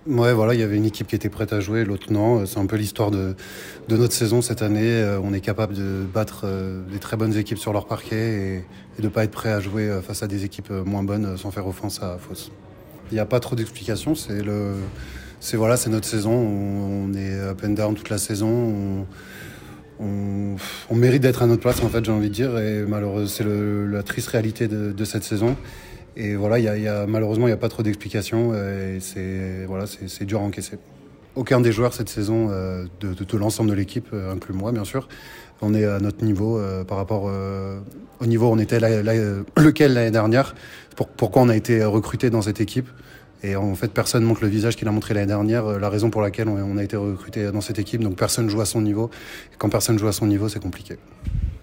Ouais, voilà, il y avait une équipe qui était prête à jouer, l'autre non. C'est un peu l'histoire de notre saison cette année. On est capable de battre des très bonnes équipes sur leur parquet et de pas être prêt à jouer face à des équipes moins bonnes sans faire offense à Fos. Il n'y a pas trop d'explications. C'est notre saison. On est up and down toute la saison. On mérite d'être à notre place, en fait, j'ai envie de dire. Et malheureusement, c'est la triste réalité de cette saison. Et voilà, malheureusement, il n'y a pas trop d'explications. Et c'est dur à encaisser. Aucun des joueurs cette saison, de l'ensemble de l'équipe, inclus moi, bien sûr, on est à notre niveau par rapport au niveau où on était lequel l'année dernière. Pourquoi on a été recruté dans cette équipe. Et en fait, personne montre le visage qu'il a montré l'année dernière, la raison pour laquelle on a été recruté dans cette équipe. Donc personne joue à son niveau. Et quand personne joue à son niveau, c'est compliqué.